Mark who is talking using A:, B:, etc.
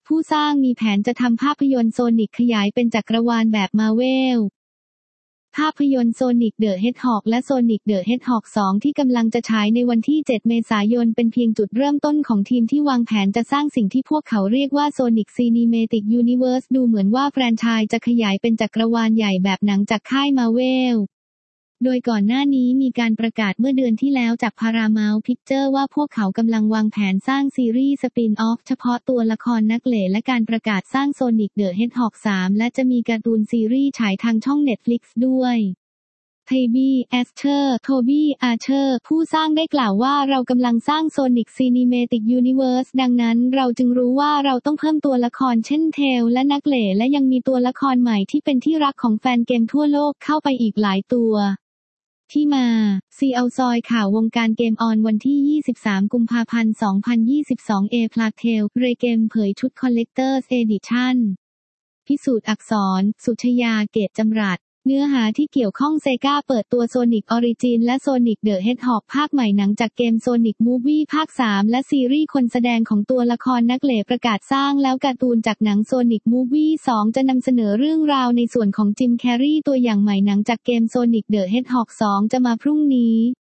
A: ผู้สร้างมีแผนจะทำภาพยนตร์โซนิกขยายเป็นจักรวาลแบบมาเวลภาพยนตร์โซนิกเดอะเฮดฮอกและโซนิกเดอะเฮดฮอก2ที่กำลังจะฉายในวันที่ 7 เมษายนเป็นเพียงจุดเริ่มต้นของทีมที่วางแผนจะสร้างสิ่งที่พวกเขาเรียกว่าโซนิกซีนิเมติกยูนิเวิร์สดูเหมือนว่าแฟรนไชส์จะขยายเป็นจักรวาลใหญ่แบบหนังจากค่ายมาเวลโดยก่อนหน้านี้มีการประกาศเมื่อเดือนที่แล้วจาก Paramount Pictures ว่าพวกเขากำลังวางแผนสร้างซีรีส์สปินออฟเฉพาะตัวละครนักเล่นและการประกาศสร้าง Sonic the Hedgehog 3 และจะมีการ์ตูนซีรีส์ฉายทางช่อง Netflix ด้วยโทบี้อาร์เชอร์ผู้สร้างได้กล่าวว่าเรากำลังสร้าง Sonic Cinematic Universe ดังนั้นเราจึงรู้ว่าเราต้องเพิ่มตัวละครเช่นเทลและนักเล่นและยังมีตัวละครใหม่ที่เป็นที่รักของแฟนเกมทั่วโลกเข้าไปอีกหลายตัวที่มาซีเอาซอยข่าววงการเกมออนวันที่ 23 กุมภาพันธ์ 2022 พลาเทลเรเกมเผยชุด Collector's Edition พิสูจน์อักษรสุชยาเกตจำรัดเนื้อหาที่เกี่ยวข้องเซกาเปิดตัว Sonic Origin และ Sonic the Hedgehog ภาคใหม่หนังจากเกม Sonic Movie ภาค 3 และซีรีส์คนแสดงของตัวละครนักเล่นประกาศสร้างแล้วการ์ตูนจากหนัง Sonic Movie 2 จะนำเสนอเรื่องราวในส่วนของจิมแคร์รีตัวอย่างใหม่หนังจากเกม Sonic the Hedgehog 2 จะมาพรุ่งนี้